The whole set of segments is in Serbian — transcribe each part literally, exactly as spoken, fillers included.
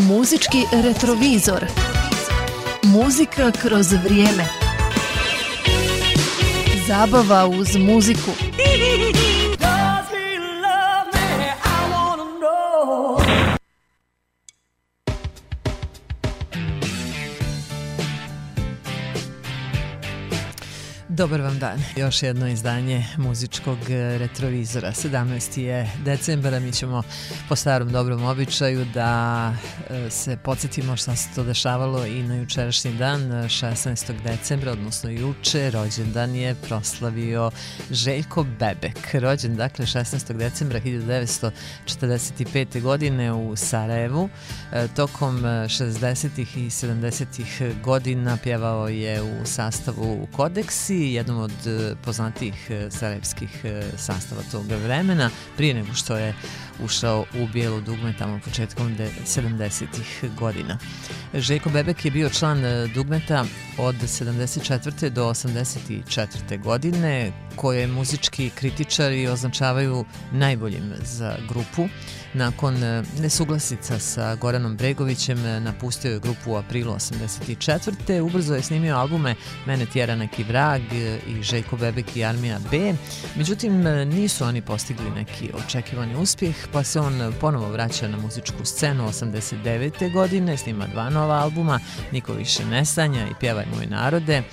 Muzički retrovizor. Muzika kroz vrijeme. Zabava uz muziku. Dobar vam dan. Još jedno izdanje muzičkog retrovizora. sedamnaesti je decembara, mi ćemo po starom dobrom običaju da se podsjetimo šta se to dešavalo i na jučerašnji dan, šesnaestog decembra, odnosno juče, rođendan je proslavio Željko Bebek. Rođen, dakle, šesnaestog decembra hiljadu devetsto četrdeset pete. godine u Sarajevu. Tokom šezdesetih i sedamdesetih godina pjevao je u sastavu Kodeksi, jednom od poznatijih sarajevskih sastava tog vremena, prije nego što je ušao u bijelo dugme tamo početkom sedamdesetih godina. Željko Bebek je bio član dugmeta od sedamdeset četvrte do osamdeset četvrte. godine, koje muzički kritičari označavaju najboljim za grupu. Nakon nesuglasica sa Goranom Bregovićem napustio je grupu u aprilu osamdeset četvrte. Ubrzo je snimio albume Mene tjera neki vrag i Željko Bebek i Armija B. Međutim, nisu oni postigli neki očekivani uspjeh, pa se on ponovo vraća na muzičku scenu osamdeset devete. godine, snima dva nova albuma, Niko više ne sanja i Pjevaj moj narode.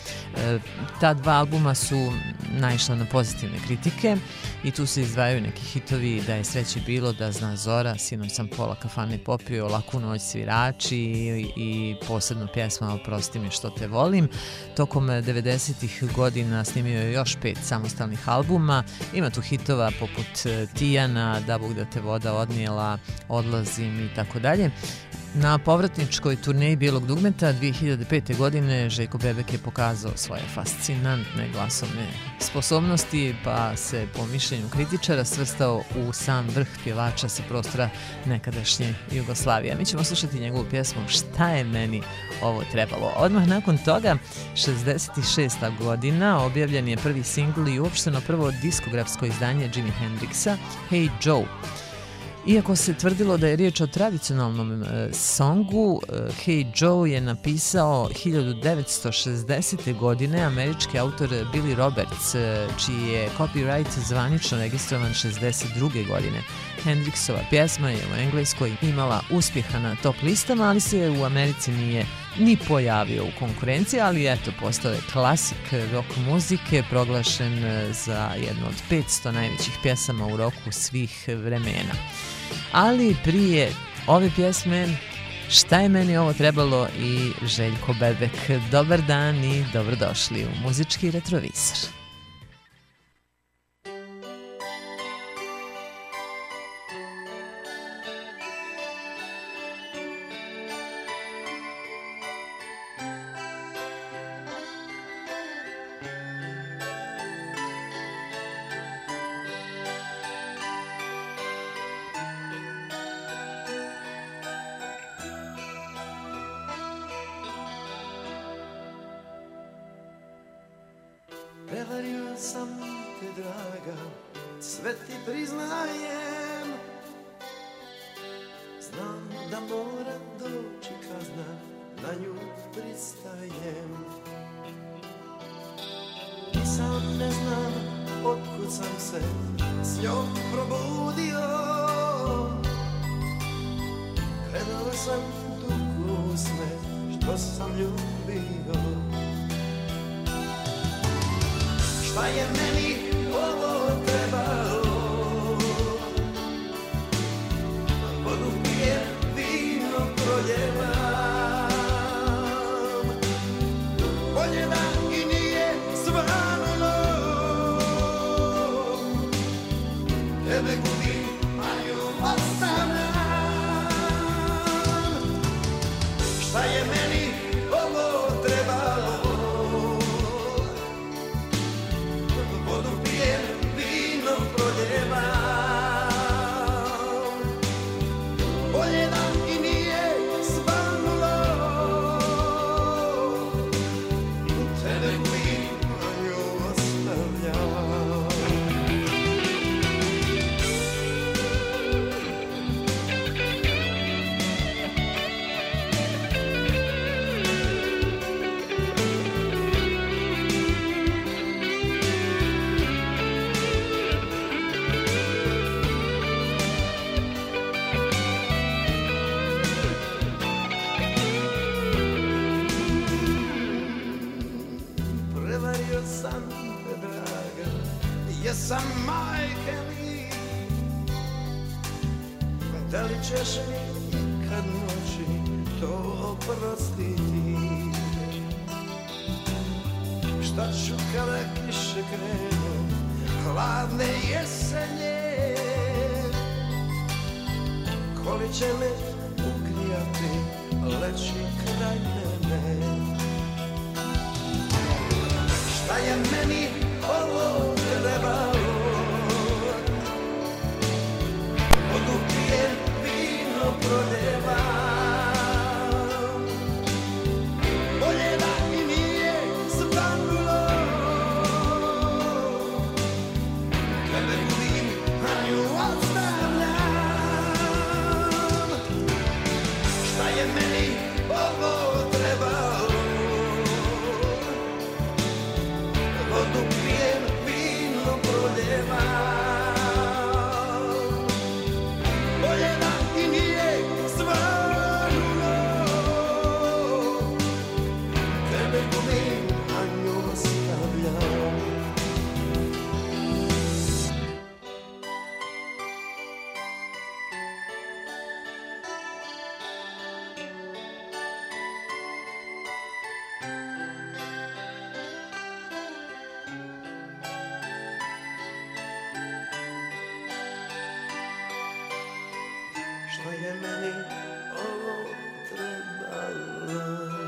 Ta dva albuma su naišla na pozitivne kritike i tu se izdvajaju neki hitovi Da je sreće bilo, Da zna Zora, Sinoć sam pola kafane popio, Laku noć svirači i, i posebno pjesma Oprosti mi što te volim. Tokom devedesetih godina snimio je još pet samostalnih albuma. Ima tu hitova poput Tijana, Da Bog da te voda odnijela, Odlazim i tako dalje. Na povratničkoj turneji bijelog dugmeta dvije hiljade pete. godine Željko Bebek je pokazao svoje fascinantne glasovne sposobnosti, pa se po mišljenju kritičara svrstao u sam vrh pjevača sa prostora nekadašnje Jugoslavije. Mi ćemo slušati njegovu pjesmu Šta je meni ovo trebalo. Odmah nakon toga, šezdeset šesta. godina, objavljen je prvi singl i uopšteno prvo diskografsko izdanje Jimi Hendrixa, Hey Joe. Iako se tvrdilo da je riječ o tradicionalnom e, songu, e, Hey Joe je napisao hiljadu devetsto šezdesete. godine američki autor Billy Roberts, e, čiji je copyright zvanično registrovan šezdeset druge. godine. Hendrixova pjesma je u Engleskoj imala uspjeha na top listama, ali se u Americi nije ni pojavio u konkurenciji, ali eto, postao je klasik rock muzike, proglašen za jednu od petsto najvećih pjesama u roku svih vremena. Ali prije ove pjesme, Šta je meni ovo trebalo i Željko Bebek. Dobar dan i dobrodošli u muzički retrovizor. Prevario sam te, draga, sve ti priznajem. Znam da mora doći kazna, na nju pristajem. I sam ne znam otkud sam se s njom probudio. Gledala sam tuku sve što sam ljubio. Šta je meni ovo trebalo? Vodu pijem, vino proljevam. Bolje da i nije svanulo. Tebe gubim, a nju ostavljam. Šta je meni ovo trebalo? Vodu sam majke mi, da li ćeš mi ikad moći to oprostiti? Šta ću kada kiše krenu, hladne jesenje, koli će me ugrijati, leći kraj mene. Šta je meni ovo trebalo, vodu pijem, vino prodevam, bolje da i nije svanulo, tebe gubim, a nju ostavljam. Šta je meni ovo trebalo, vodu pijem, vino proljevam, bolje da i nije svanulo, tebe gubim, a nju ostavljam. Šta je meni ovo trebalo?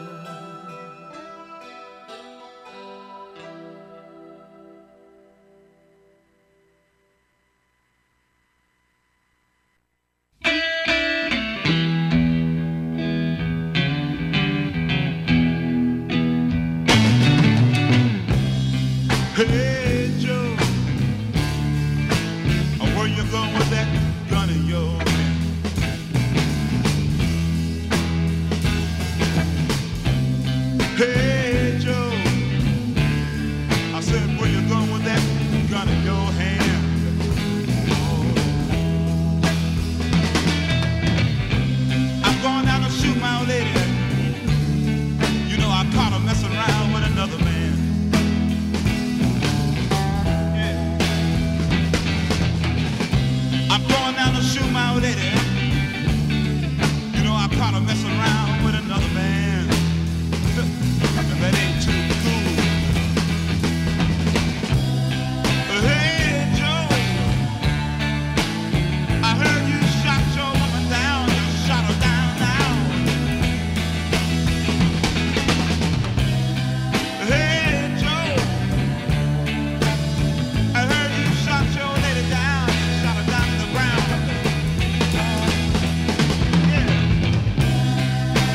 Hey Joe, where you going with that gun of yours? Hey Joe, I said, where you going with that gun in your hand? Oh. I'm going down to shoot my old lady. You know I caught her messing around with another man. Yeah. I'm going down to shoot my old lady. You know I caught her messing around with another man. That ain't too cool. Hey Joe, I heard you shot your woman down. You shot her down, down. Hey Joe, I heard you shot your lady down. You shot her down to the ground. Yeah.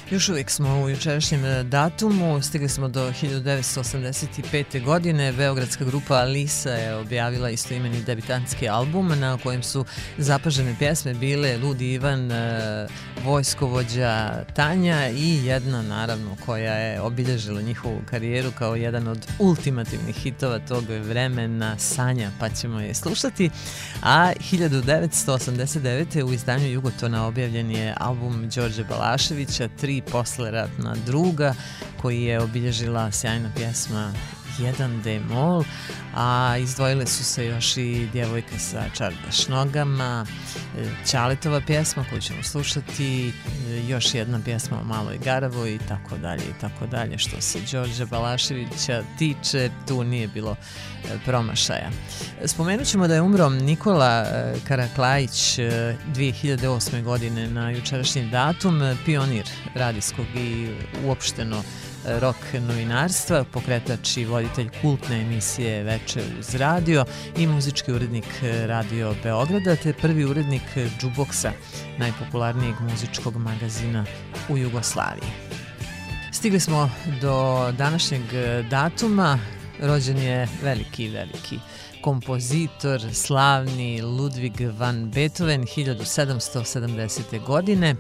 Još uvijek smo u jučerašnjem datumu, stigli smo do hiljadu devetsto osamdeset pete. godine. Beogradska grupa Alisa je objavila istoimeni debitantski album na kojem su zapažene pjesme bile Ludi Ivan, Vojskovođa Tanja i jedna naravno koja je obilježila njihovu karijeru kao jedan od ultimativnih hitova tog vremena, Sanja, pa ćemo je slušati. A hiljadu devetsto osamdeset devete. u izdanju Jugotona objavljen je album Đorđe Balaševića, Tri posleratna druga, koji je obilježila sjajna pjesma jedan de mol, a izdvojile su se još i Djevojka sa čardaš nogama, Ćaletova pjesma koju ćemo slušati, još jedna pjesma o Maloj Garavoj i tako dalje i tako dalje. Što se Đorđa Balaševića tiče, tu nije bilo promašaja. Spomenut ćemo da je umro Nikola Karaklajić dvije hiljade osme. godine na jučerašnji datum, pionir radijskog i uopšteno rock novinarstva, pokretač i voditelj kultne emisije Veče uz radio i muzički urednik Radio Beograda, te prvi urednik Džuboksa, najpopularnijeg muzičkog magazina u Jugoslaviji. Stigli smo do današnjeg datuma. Rođen je veliki, veliki kompozitor, slavni Ludwig van Beethoven, hiljadu sedamsto sedamdesete. godine.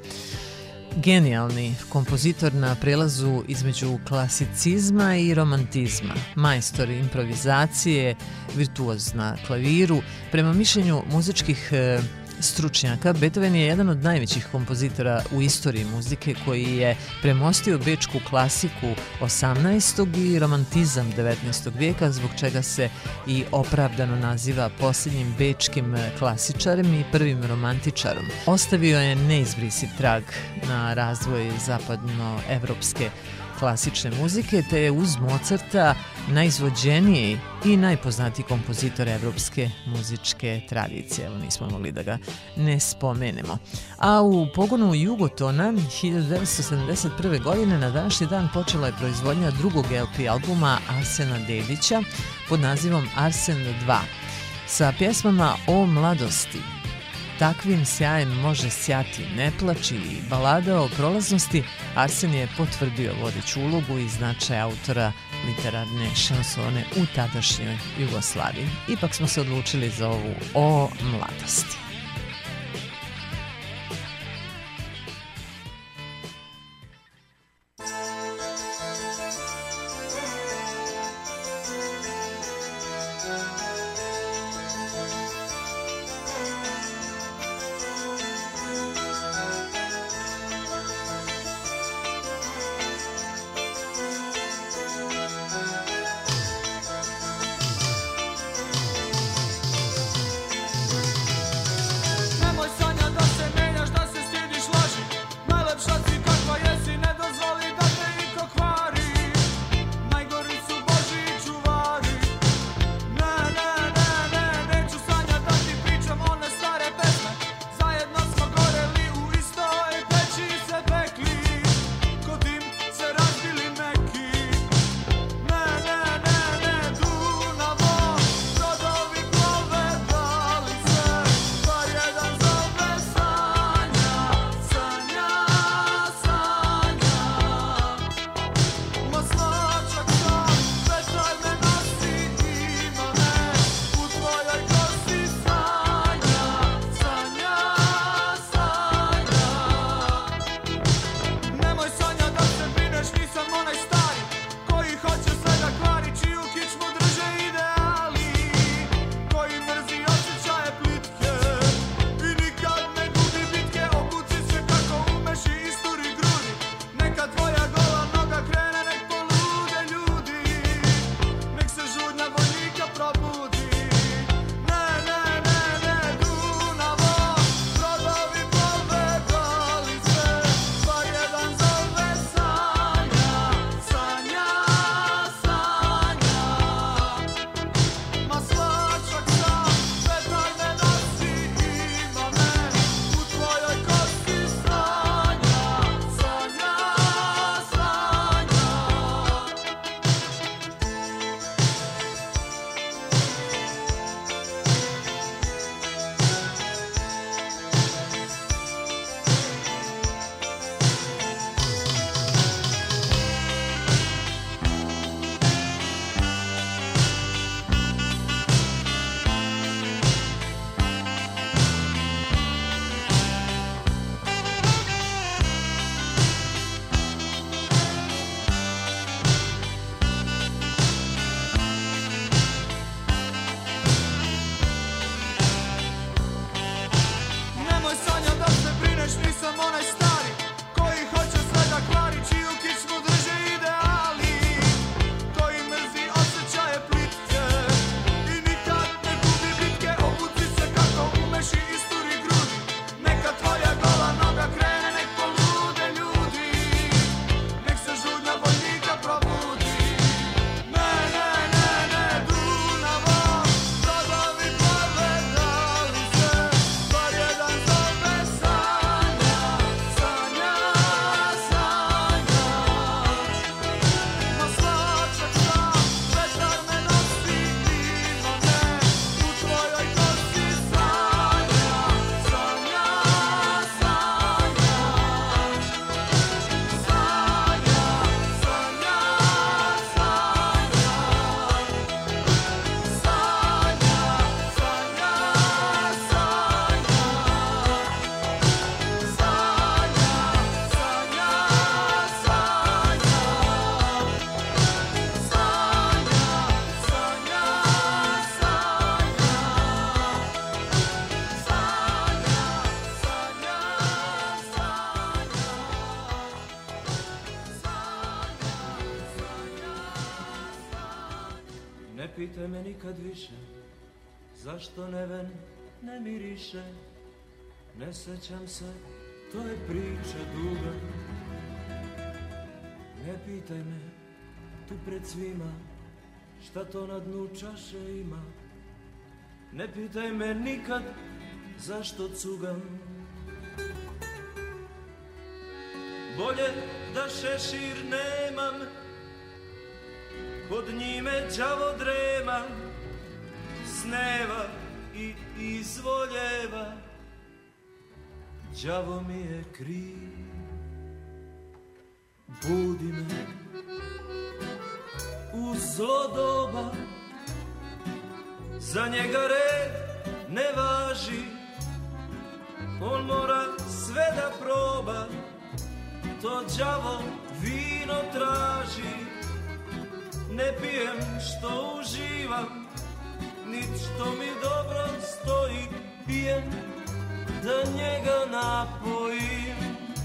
Genijalni kompozitor na prelazu između klasicizma i romantizma, majstor improvizacije, virtuoz na klaviru. Prema mišljenju muzičkih e, stručnjaka, Beethoven je jedan od najvećih kompozitora u istoriji muzike koji je premostio bečku klasiku osamnaestog i romantizam devetnaestog vijeka, zbog čega se i opravdano naziva posljednjim bečkim klasičarem i prvim romantičarom. Ostavio je neizbrisiv trag na razvoj zapadnoevropske klasične muzike, te je uz Mozarta najizvođeniji i najpoznatiji kompozitor evropske muzičke tradicije. Evo, nismo mogli da ga ne spomenemo. A u pogonu Jugotona hiljadu devetsto sedamdeset prve. godine na današnji dan počela je proizvodnja drugog el pe albuma Arsena Dedića pod nazivom Arsen dva sa pjesmama o mladosti, Takvim sjajem može sjati, ne plači i balada o prolaznosti. Arsen je potvrdio vodeću ulogu i značaj autora literarne šansone u tadašnjoj Jugoslaviji. Ipak smo se odlučili za ovu o mladosti. pitaj me nikad više, zašto neven ne miriše. Ne sećam se, to je priča duga. Ne pitaj me, tu pred svima, šta to na dnu čaše ima. Ne pitaj me nikad, zašto cugam. Bolje da šešir nemam, pod njime đavo drema, sneva i izvoljeva. Đavo mi je kriv, budi me u zlo doba, za njega red ne važi, on mora sve da proba, to đavo vino traži. Ne pijem što uživam, nit što mi dobro stoji, pijem da njega napojim.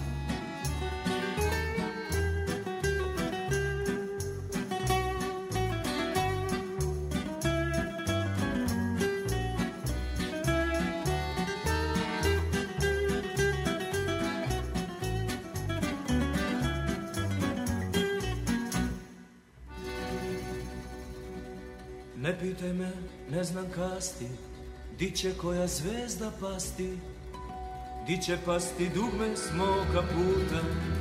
Ne pitaj me, ne znam kasti, di će koja zvezda pasti, di će pasti dugme s moga puta.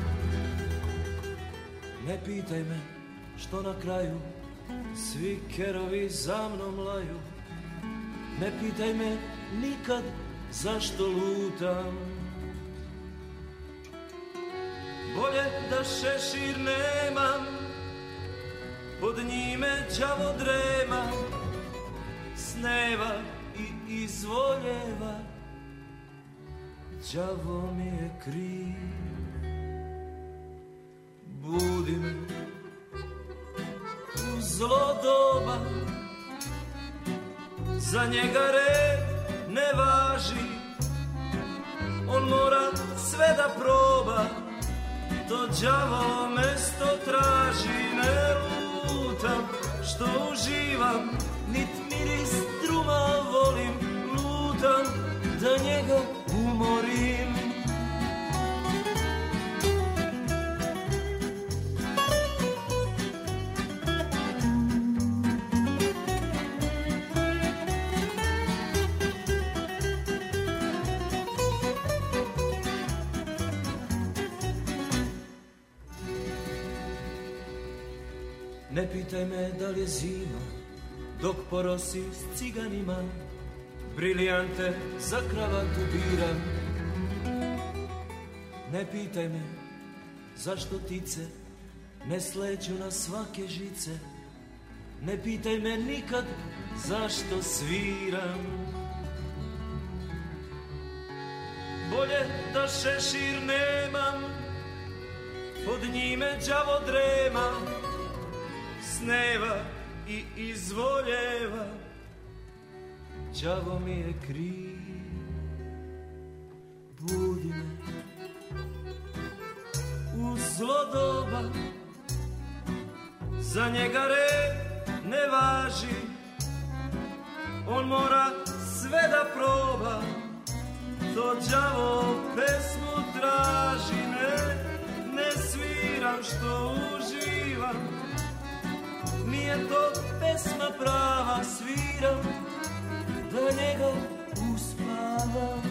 Ne pitaj me, što na kraju svi kerovi za mnom laju. Ne pitaj me nikad, zašto lutam. Bolje da šešir nemam, pod njime đavo drema, sneva i izvoljeva. Đavo mi je kriv, budi me u zlo doba, za njega red ne važi, on mora sve da proba, to đavo mesto traži. Ne lutam što uživam, nit miris druma volim, lutam da njega umorim. Ne pitaj me da li je zima, dok porosi s ciganima, brilijante za kravatu biram. Ne pitaj me zašto ptice ne sleću na svake žice. Ne pitaj me nikad zašto sviram. Bolje da šešir nemam, pod njime đavo drema, sneva i izvoljeva. Đavo mi je kriv, budi me u zlo doba, za njega red ne važi, on mora sve da proba, to đavo pesmu traži. Ne, ne sviram što uživam, nije to pesma prava, sviram da njega uspavam.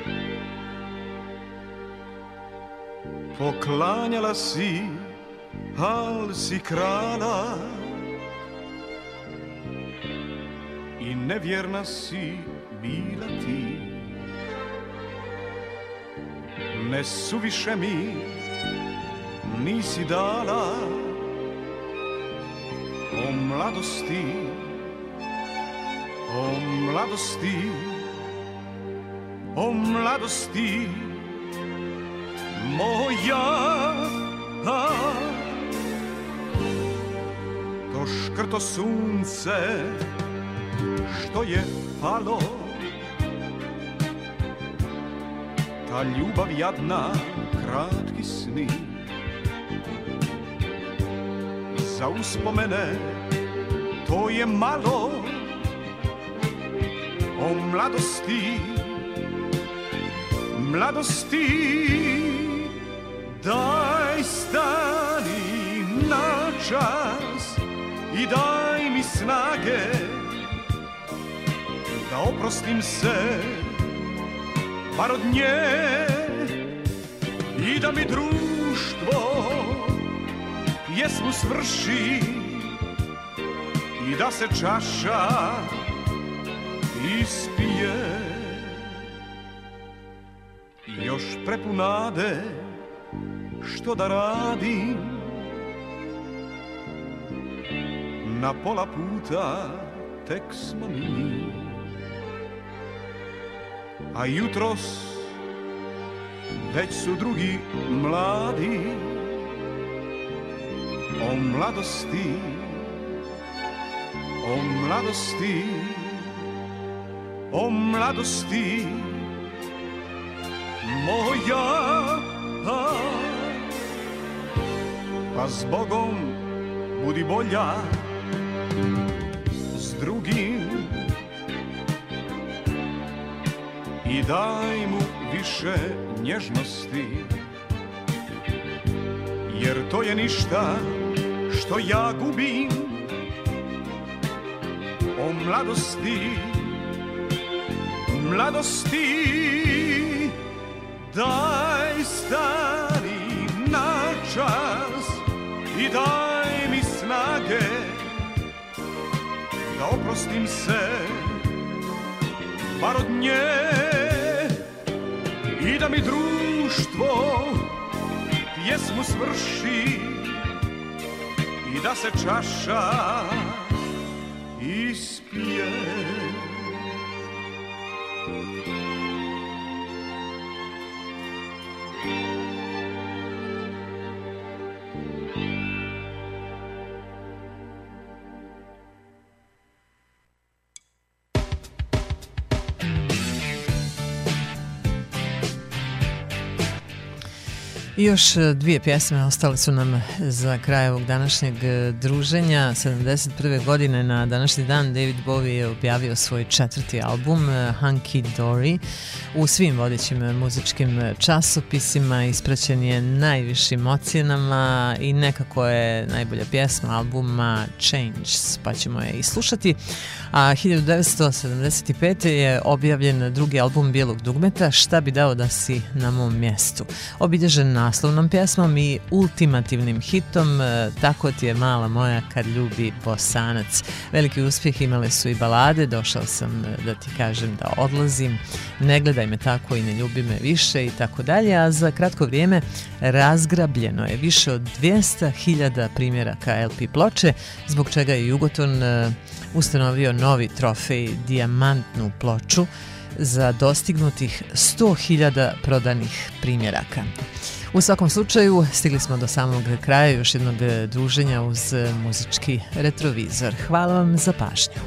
Poklanjala si al si krala i nevjerna si bila ti. Ne suviše mi nisi dala o mladosti, o mladosti, o mladosti moja. To škrto sunce što je palo, ta ljubav jadna, kratki sni, za uspomene to je malo. O mladosti, mladosti, daj stani na čas i daj mi snage da oprostim se bar od nje i da mi društvo pjesmu svrši i da se čaša ispije. Još prepun nade što da radim, na pola puta tek smo mi, a jutros već su drugi mladi. O mladosti, o mladosti, o mladosti moja. Pa s Bogom budi bolja s drugim i daj mu više nježnosti, jer to je ništa što ja gubim. O mladosti, mladosti, daj stani na čas i daj mi snage da oprostim se bar od nje i da mi društvo pjesmu svrši i da se čaša ispije. I još dvije pjesme ostale su nam za kraj ovog današnjeg druženja. sedamdeset prve godine na današnji dan David Bowie je objavio svoj četvrti album Hunky Dory. U svim vodećim muzičkim časopisima ispraćen je najvišim ocjenama i nekako je najbolja pjesma albuma Changes, pa ćemo je i slušati. A hiljadu devetsto sedamdeset pete je objavljen drugi album Bijelog dugmeta, Šta bi dao da si na mom mjestu, obilježen naslovnom pjesmom i ultimativnim hitom Tako ti je mala moja kad ljubi Bosanac. Veliki uspjeh imale su i balade Došao sam da ti kažem da odlazim, Ne gledaj me tako i ne ljubi me više i tako dalje, a za kratko vrijeme razgrabljeno je više od dvjesto hiljada primjeraka L P ploče, zbog čega je Jugoton ustanovio novi trofej, dijamantnu ploču za dostignutih sto hiljada prodanih primjeraka. U svakom slučaju stigli smo do samog kraja još jednog druženja uz muzički retrovizor. Hvala vam za pažnju.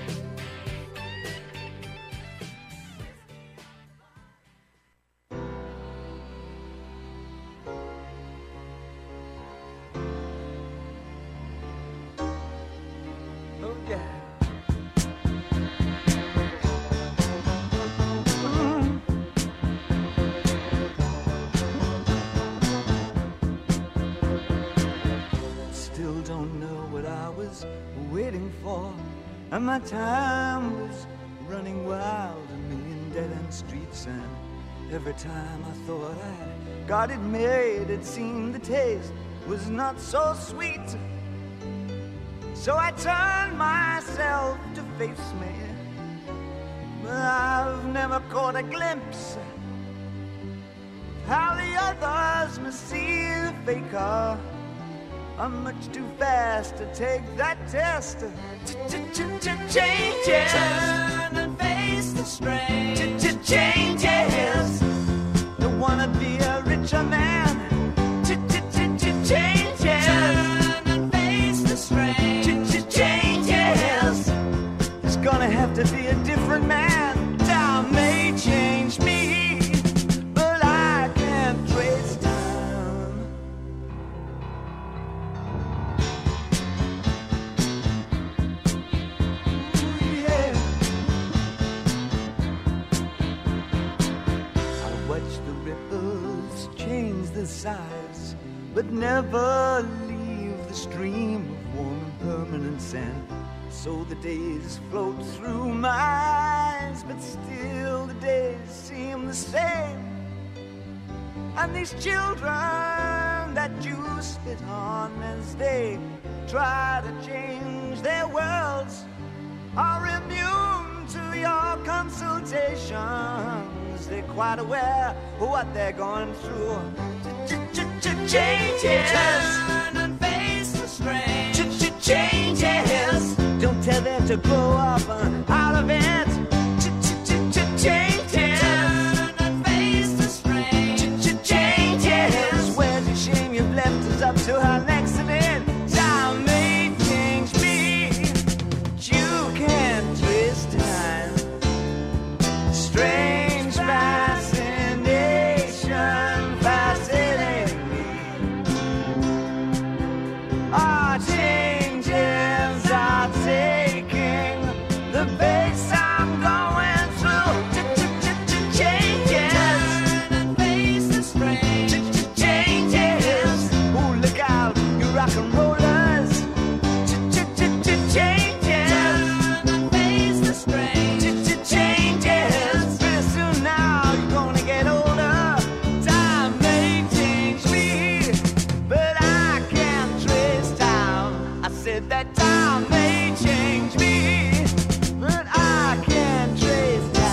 My time was running wild, a million dead-end streets, and every time I thought I got it made, it seemed the taste was not so sweet. So I turned myself to face me, but I've never caught a glimpse of how the others must see the faker. I'm much too fast to take that test. Changes. Turn and face the strain. Changes. Don't wanna be a richer man. Changes. Turn and face the strain. Changes. It's gonna have to be a different man. Time may change me, but I can't trace time. Ooh, yeah. I watch the ripples change the size, but never leave the stream of warm and permanent sand. So the days float through my eyes, but still the days seem the same. And these children that you spit on as they try to change their worlds are immune to your consultations. They're quite aware of what they're going through. Changes. Turn and face the strain. Changes. Don't tell them to grow up out of it. Changes. Turn and face the strain. Changes. Where's your shame you've left us up to her next in it? Time may change me, but you can't twist time. Strange fascination fascinating me. Ah, changes are taking the pace I'm going through. Changes. Turn and face the strain. Changes. Oh, look out, you rock and rollers. Changes. Turn and face the strain. Changes. Pretty soon now you're gonna get older. Time may change me, but I can't trace time. I said that time may change me, but I can't trace time.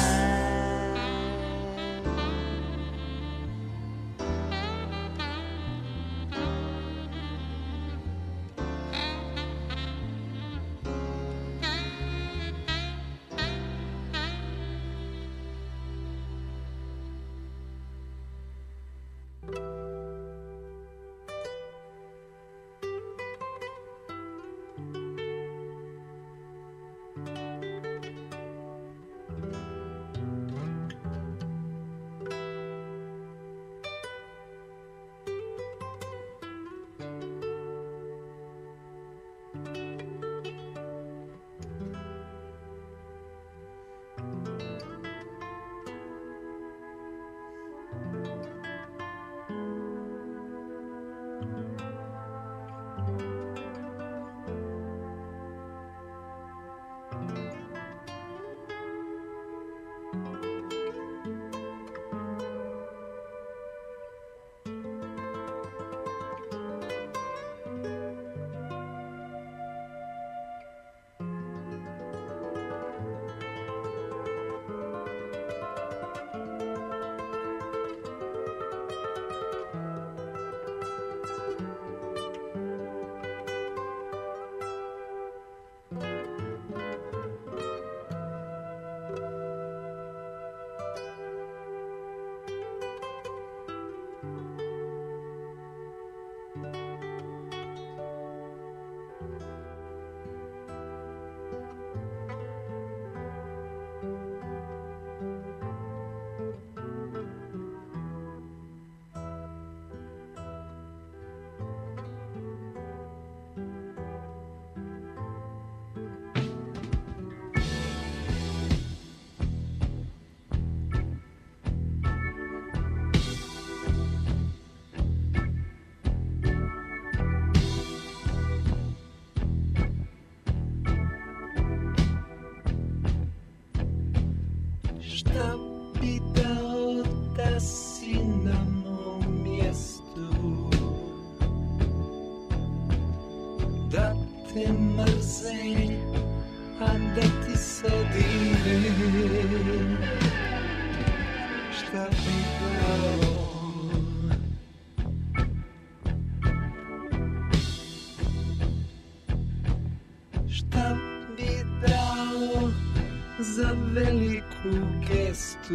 veliku gestu,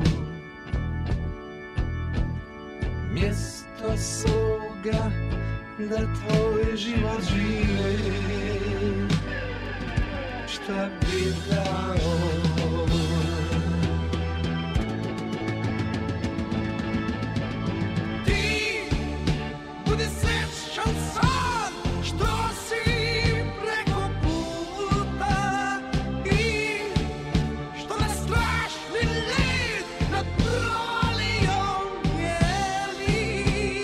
mjesto svoga da tvoj život žive, šta bi dao. Ti budi srećan san što si preko puta i što na strašni led nad prolijom jeli,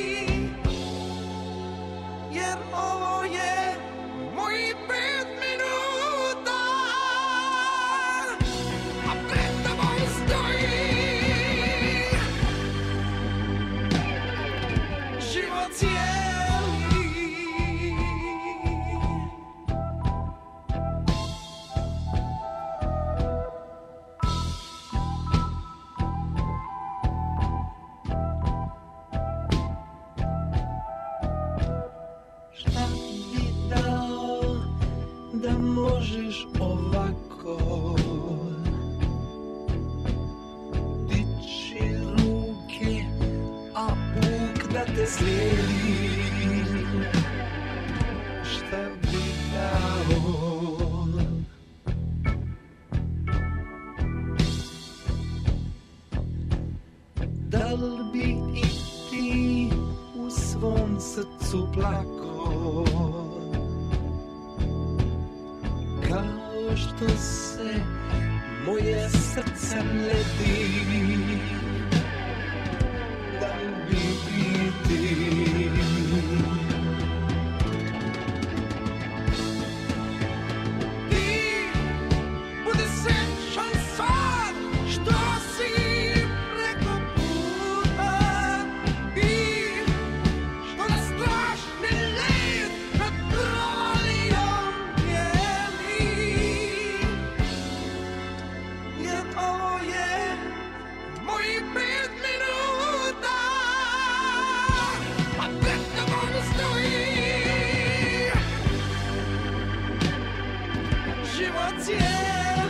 jer ovo je moji pet minuta, a pred tobom stoji život cijeli. Šta bi dao da možeš ovako dići ruke, a Bog da te slijedi? Šta bi dao da li bi i ti u svom srcu plako, kao što se moje srce ledi, da li bi i ti Ti budi srećan sad što si preko puta i što na strašni led nad prolijom jeli, jer ovo je moji pet minuta, a pred tobom stoji život cijeli.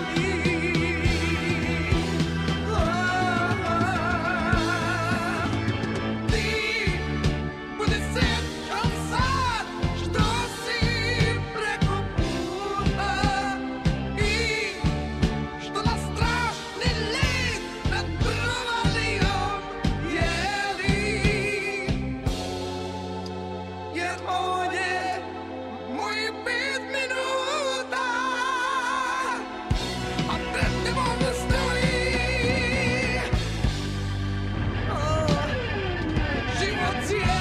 Ti budi srećan sad što si preko puta i što na strašni led nad prolijom jeli, jer ovo je moji pet minuta, a pred tobom stoji oh, život cijeli.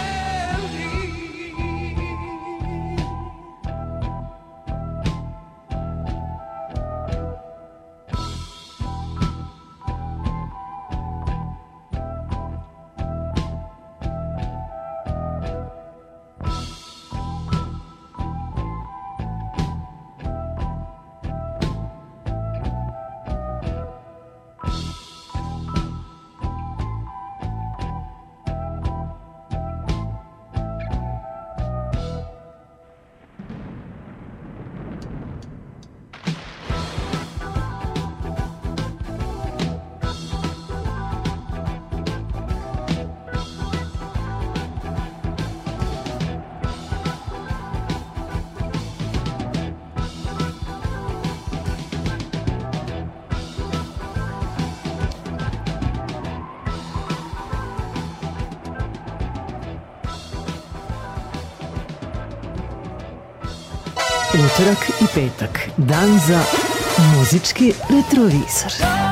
Utorak i petak, dan za muzički retrovizor.